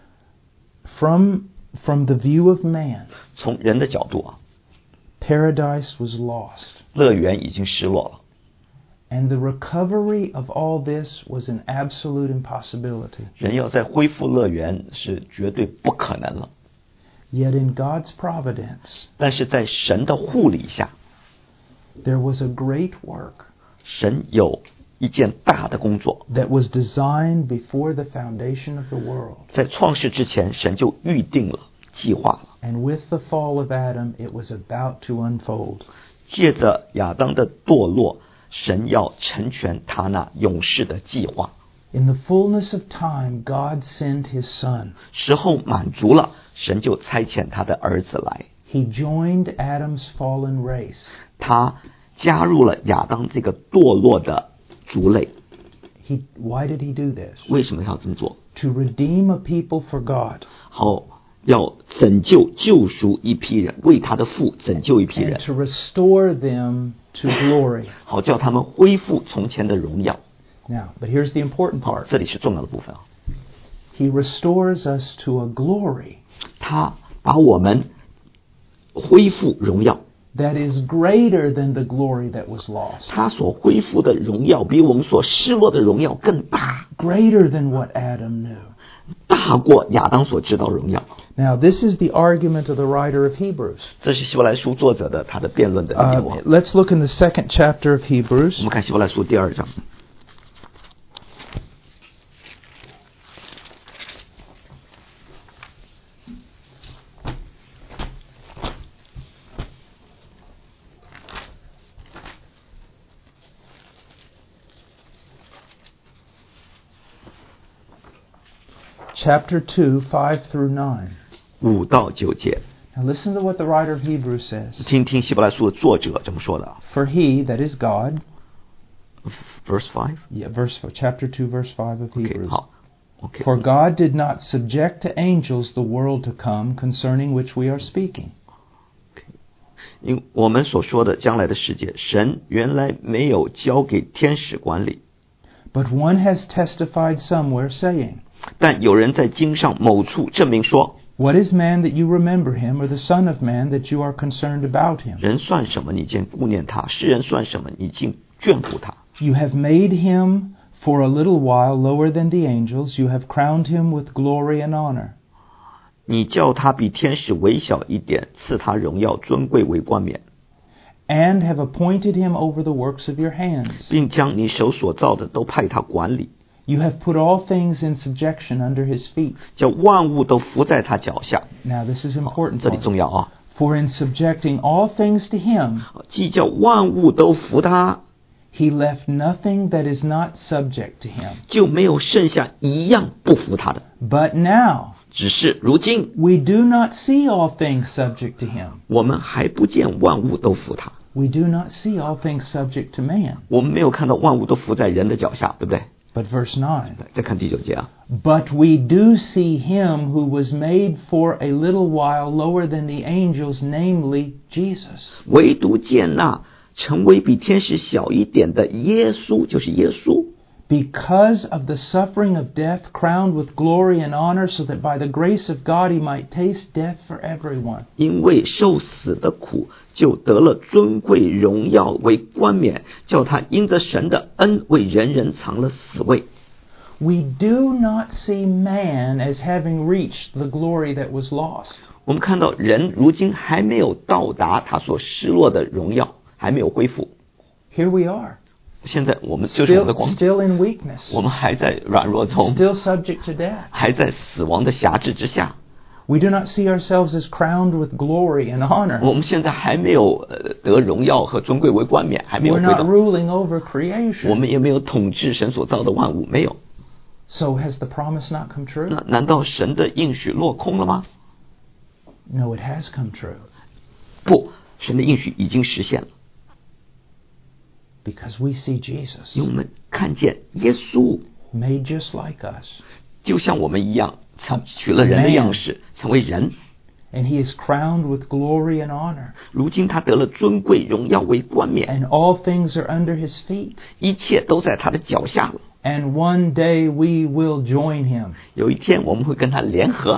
From, from the view of man, 从人的角度啊， paradise was lost, 乐园已经失落了， and the recovery of all this was an absolute impossibility. 人要再恢复乐园是绝对不可能了。 Yet in God's providence, 但是在神的护理下， there was a great work 神有一件大的工作， that was designed before the foundation of the world. 在创世之前，神就预定了、计划了。 And with the fall of Adam, it was about to unfold. 借着亚当的堕落，神要成全他那永世的计划。 In the fullness of time, God sent his son. 时候满足了，神就差遣他的儿子来， He joined Adam's fallen race. 他加入了亚当这个堕落的族类。 He, why did he do this? 为什么要这么做？ To redeem a people for God 好，要拯救、救赎一批人，为他的父拯救一批 and 人， to restore them to glory. 好叫他们恢复从前的荣耀。 Now, but here's the important 好， part. 这里是重要的部分啊。 He restores us to a glory 他把我们恢复荣耀， that is greater than the glory that was lost, 他所恢复的荣耀比我们所失落的荣耀更大， greater than what Adam knew. 大过亚当所知道荣耀。 Now, this is the argument of the writer of Hebrews. 这是希伯来书作者的他的辩论的内 Uh, 容。 let's look in the second chapter of 我 Hebrews. 们看希伯来书第二章。 Chapter two, five through nine. 五到九节， Now listen to what the writer of Hebrews says. 听听希伯来书的作者怎么说的啊。 For he, that is God, Verse five， yeah, verse chapter two, verse five of OK， Hebrews. 好 ，OK。 For God did not subject to angels the world to come concerning which we are speaking. 因我们所说的将来的世界，神原来没有交给天使管理， But one has testified somewhere, saying, 但有人在经上某处证明说， What is man that you remember him, or the son of man that you are concerned about him? 人算什么，你竟顾念他；世人算什么，你竟眷顾他。 You have made him for a little while lower than the angels. You have crowned him with glory and honor. 你叫他比天使微小一点，赐他荣耀尊贵为冠冕， And have appointed him over the works of your hands. 并将你手所造的都派他管理， You have put all things in subjection under his feet. 叫万物都伏在他脚下。 Now this is important. 这里重要啊！ For in subjecting all things to him, 既叫万物都服他， he left nothing that is not subject to him. 就没有剩下一样不服他的。 But now, 只是如今 we do not see all things subject to him. 我们还不见万物都服他， We do not see all things subject to man. 我们没有看到万物都服在人的脚下，对不对？ But verse nine. 再看第九节啊， But we do see him who was made for a little while lower than the angels, namely Jesus. 唯独见那成为比天使小一点的耶稣，就是耶稣， Because of the suffering of death, crowned with glory and honor, so that by the grace of God he might taste death for everyone. 因为受死的苦，就得了尊贵荣耀为冠冕，叫他因着神的恩为人人尝了死味。 We do not see man as having reached the glory that was lost. 我们看到人如今还没有到达他所失落的荣耀，还没有恢复。 Here we are, 现在我们就是我们的 still, 光， still in weakness, 我们还在软弱中， still subject to death. 还在死亡的辖制之下。 We do not see ourselves as crowned with glory and honor. 我们现在还没有呃得荣耀和尊贵为冠冕，还没有 We're 回 not 到， ruling over 我 creation. 们也没有统治神所造的万物，没有。 So has the promise not come true? 那难道神的应许落空了吗？ No, it has come true. 不，神的应许已经实现了， Because we see Jesus 因为我们看见耶稣 made just like us. 就像我们一样，成取了人的样式，成为人。 And he is crowned with glory and honor. 如今他得了尊贵荣耀为冠冕， And all things are under his feet. 一切都在他的脚下了。 And one day we will join him. 有一天我们会跟他联合。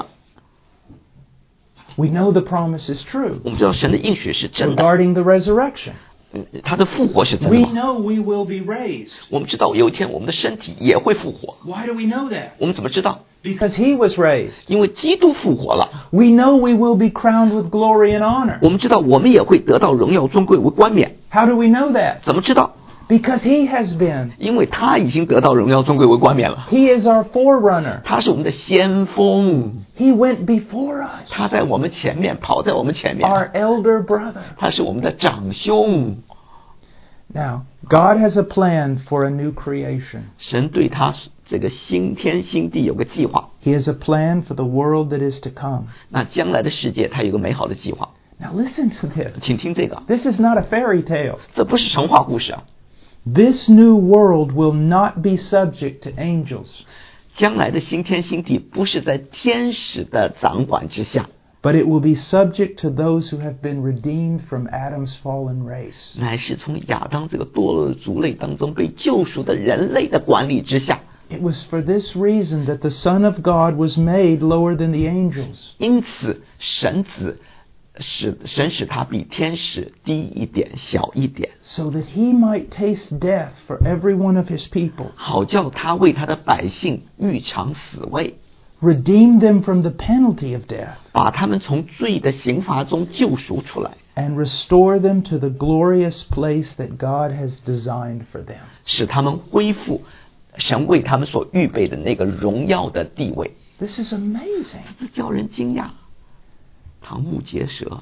We know the promise is true 我们知道神的应许是真的， regarding the resurrection. 嗯他的复活是真 We 的。 know we will be raised. 我们知道有一天我们的身体也会复活。 Why do we know that? 我们怎么知道？ Because he was raised. 因为基督复活了。 We know we will be crowned with glory and honor. 我们知道我们也会得到荣耀尊贵为冠冕。 How do we know that? 怎么知道？ Because he has been. 因为他已经得到荣耀尊贵为冠冕了。 He is our forerunner. 他是我们的先锋， He went before us. 他在我们前面，跑在我们前面。 Our elder brother. 他是我们的长兄。 Now, God has a plan for a new creation. 神对他这个新天新地有个计划。 He has a plan for the world that is to come. 那将来的世界，他有个美好的计划。 Now listen to this. 请听这个， This is not a fairy tale. 这不是神话故事啊！ This new world will not be subject to angels, 将来的新天新地不是在天使的掌管之下， but it will be subject to those who have been redeemed from Adam's fallen race. 乃是从亚当这个堕落的族类当中被救赎的人类的管理之下。 It was for this reason that the Son of God was made lower than the angels, 因此，神子使神使他比天使低一点、小一点， so that he might taste death for every one of his people, 好叫他为他的百姓预尝死味， redeem them from the penalty of death, 把他们从罪的刑罚中救赎出来， and restore them to the glorious place that God has designed for them. 使他们恢复神为他们所预备的那个荣耀的地位。 This is amazing. 这叫人惊讶，瞠目结舌。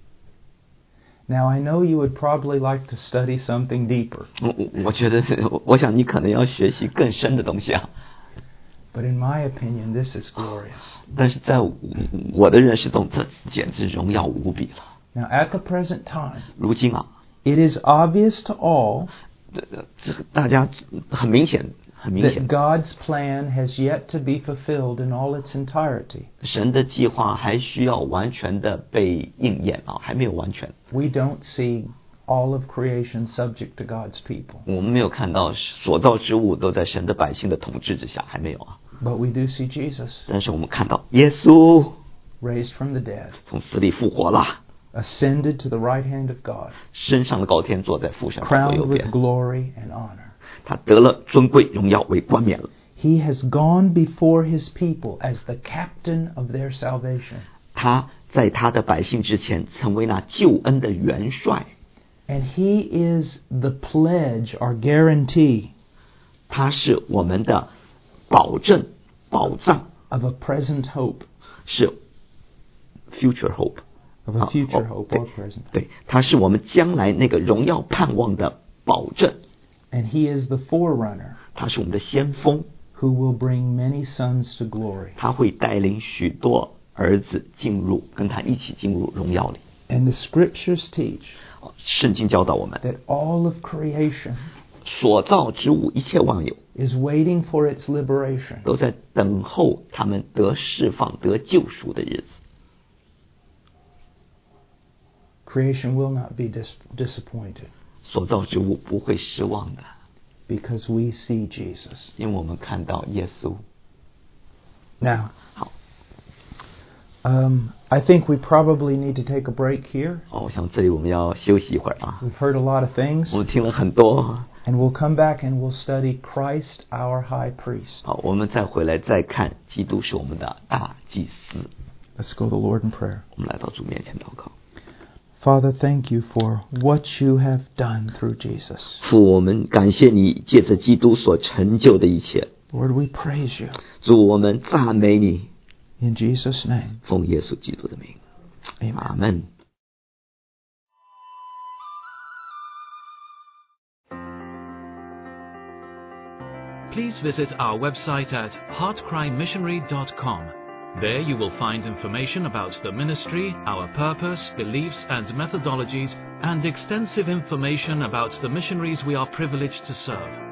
Now, I know you would probably like to study something deeper, 我我我觉得，我想你可能要学习更深的东西啊。 but in my opinion, this is glorious. 但是在我的认识中，这简直荣耀无比了。 Now, at the present time, 如今啊， it is obvious to all 这这个大家很明显，很明 that 显， God's plan has yet to be fulfilled in all its entirety. 神的计划还需要完全的被应验啊，还没有完全。 We don't see all of creation subject to God's people. 我们没有看到所造之物都在神的百姓的统治之下，还没有啊。 But we do see Jesus 但是我们看到耶稣 raised from the dead, 从死里复活了， ascended to the right hand of God, 升上了高天，坐在父神的左 crowned 右 with 边， glory and honor. 他得了尊贵荣耀为冠冕了。 He has gone before his people as the captain of their salvation. 他在他的百姓之前成为那救恩的元帅， And he is the pledge or guarantee 他是我们的保证、保障， of a present hope, 是 future hope， of a 啊 future 哦 hope 对 or present. 对，他是我们将来那个荣耀盼望的保证， And he is the forerunner 他是我们的先锋， who will bring many sons to glory. 他会带领许多儿子进入，跟他一起进入荣耀里。 And the scriptures teach 圣经教导我们， that all of creation 所造之物一切万有 is waiting for its liberation. 都在等候他们得释放、得救赎的日子。 Creation will not be dis- disappointed 所造之物不会失望的， because we see Jesus. 因为我们看到耶稣。 Now, 好， um, I think we probably need to take a break here. 哦，我想这里我们要休息一会儿啊。 We've heard a lot of things, 我们听了很多， and we'll come back and we'll study Christ, our high priest. 好，我们再回来再看，基督是我们的大祭司。 Let's go to the Lord in prayer. 我们来到主面前祷告。 Father, thank you for what you have done through Jesus. 父，我们感谢你借着基督所成就的一切。 Lord, we praise you. 主，我们赞美你， In Jesus' name, 奉耶稣基督的名， amen. 阿门。 Please visit our website at heart cry missionary dot com. There you will find information about the ministry, our purpose, beliefs and methodologies, and extensive information about the missionaries we are privileged to serve.